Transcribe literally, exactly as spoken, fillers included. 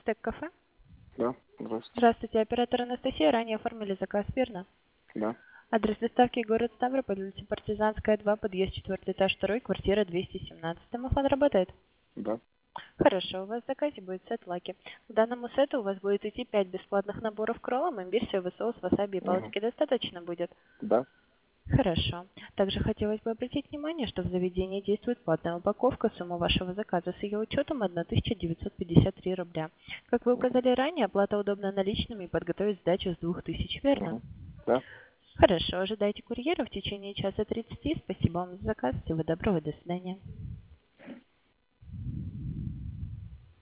Стек-кафе? Да, здравствуйте. Здравствуйте, оператор Анастасия. Ранее оформили заказ, верно? Да, Адрес доставки город Ставрополь, улица Партизанская, два, подъезд четвертый, этаж второй, квартира двести семнадцать. Домофон работает? да. Хорошо, у вас в заказе будет сет лаки. К данному сету у вас будет идти пять бесплатных наборов кроллом, имбирь, соевый соус, васаби и Угу. палочки. Достаточно будет? Да. Хорошо. Также хотелось бы обратить внимание, что в заведении действует платная упаковка. Сумма вашего заказа с ее учетом тысяча девятьсот пятьдесят три рубля. Как вы Угу. указали ранее, оплата удобна наличными и подготовить сдачу с двух тысяч, верно? Угу. Да. Хорошо, ожидайте курьера в течение часа тридцати. Спасибо вам за заказ. Всего доброго, до свидания.